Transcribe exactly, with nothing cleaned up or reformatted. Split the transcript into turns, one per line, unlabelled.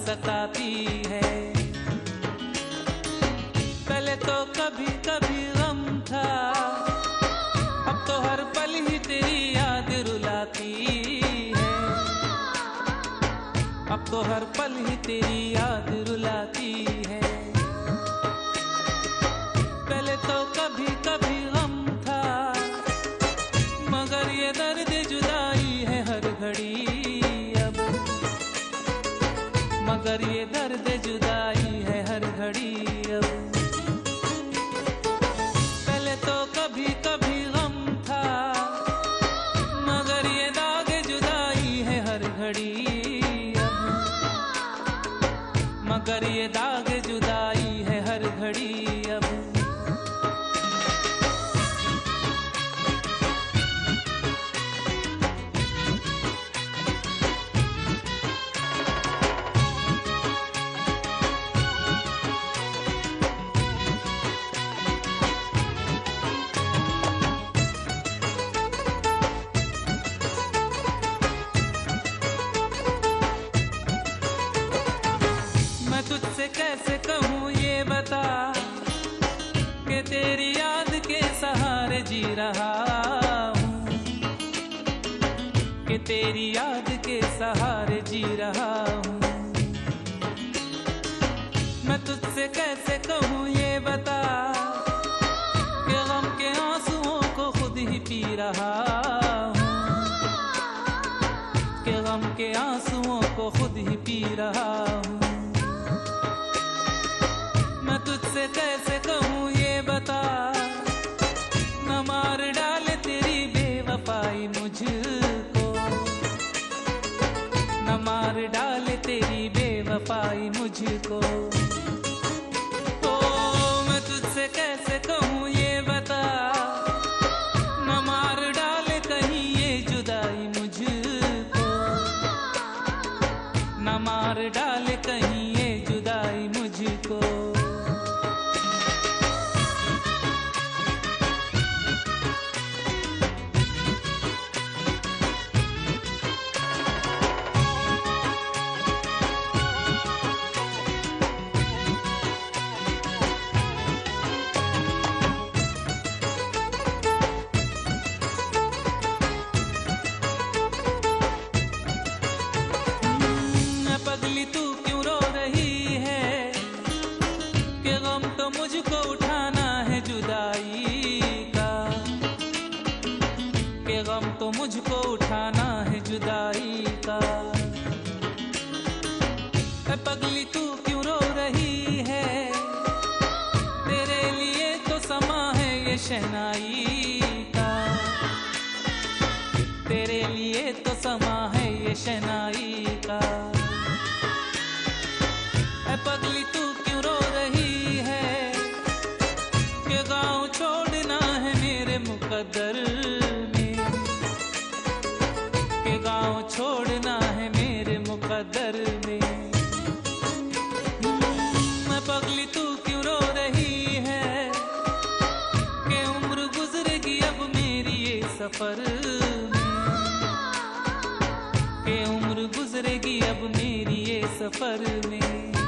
सताती है। पहले तो कभी कभी गम था, अब तो हर पल ही तेरी याद रुलाती है। अब तो हर पल ही तेरी याद रुलाती है। पहले तो कभी कभी गम था, मगर ये दर्द जुदाई है हर घड़ी अब। मगर ये दर्द जुदाई है हर घड़ी अब। पहले तो कभी कभी गम था, मगर ये दाग जुदाई है हर घड़ी अब। मगर ये दाग जुदाई है हर घड़ी अब। मैं तुझसे कैसे कहूँ ये बता, कि तेरी याद के सहारे जी रहा हूँ। कि तेरी याद के सहारे जी रहा हूँ। मैं तुझसे कैसे कहूँ ये बता, कि गम के आंसुओं को खुद ही पी रहा हूँ। कि गम के आंसुओं को खुद ही पी रहा हूँ। मैं तुझसे कैसे कहूँ ये बता, न मार डाले तेरी बेवफाई मुझको। न मार डाले तेरी बेवफाई मुझको। ओ मैं तुझसे कैसे कहूँ ये बता, न मार डाले कहीं ये जुदाई मुझको। न मार डाले कहीं ये जुदाई मुझको। पगली तू क्यों रो रही है, कि गम तो मुझको उठाना है जुदाई का। कि गम तो मुझको उठाना है जुदाई का। पगली तू क्यों रो रही है, तेरे लिए तो समा है ये शहनाई का। तेरे लिए तो समा है ये शहनाई का। पगली तू क्यों रो रही है, कि गाँव छोड़ना है मेरे मुकद्दर में। कि गाँव छोड़ना है मेरे मुकद्दर में। मैं पगली तू क्यों रो रही है, कि उम्र गुजरेगी अब मेरी ये सफर में। कि उम्र गुजरेगी अब मेरी ये सफर में।